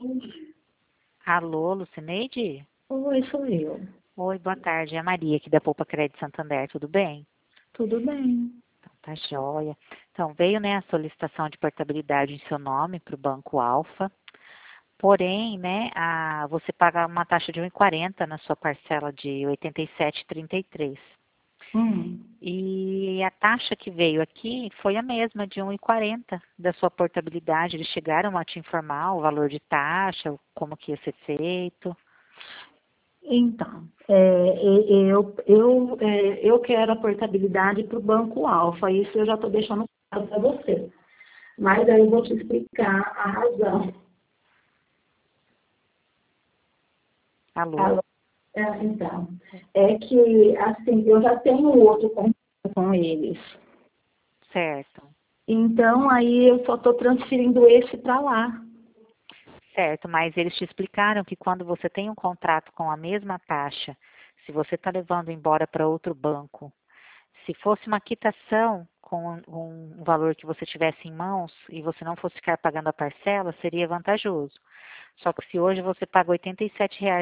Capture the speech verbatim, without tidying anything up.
Alô, Lucineide? Oi, sou eu. Oi, boa tarde. É a Maria aqui da Poupa Crédito Santander, tudo bem? Tudo bem? Então, tá joia. Então, veio, né, a solicitação de portabilidade em seu nome para o Banco Alfa. Porém, né, a, você paga uma taxa de um e quarenta na sua parcela de oitenta e sete e trinta e três. Hum. E a taxa que veio aqui foi a mesma, de um e quarenta da sua portabilidade. Eles chegaram a te informar o valor de taxa, como que ia ser feito. Então, é, e- eu, eu, é, eu quero a portabilidade para o Banco Alfa, isso eu já estou deixando claro para você. Mas aí eu vou te explicar a razão. Alô? A- é, então, é que, assim, eu já tenho outro contrato com eles. Certo. Então, aí eu só estou transferindo esse para lá. Certo, mas eles te explicaram que quando você tem um contrato com a mesma taxa, se você está levando embora para outro banco, se fosse uma quitação com um um valor que você tivesse em mãos e você não fosse ficar pagando a parcela, seria vantajoso. Só que se hoje você paga oitenta e sete reais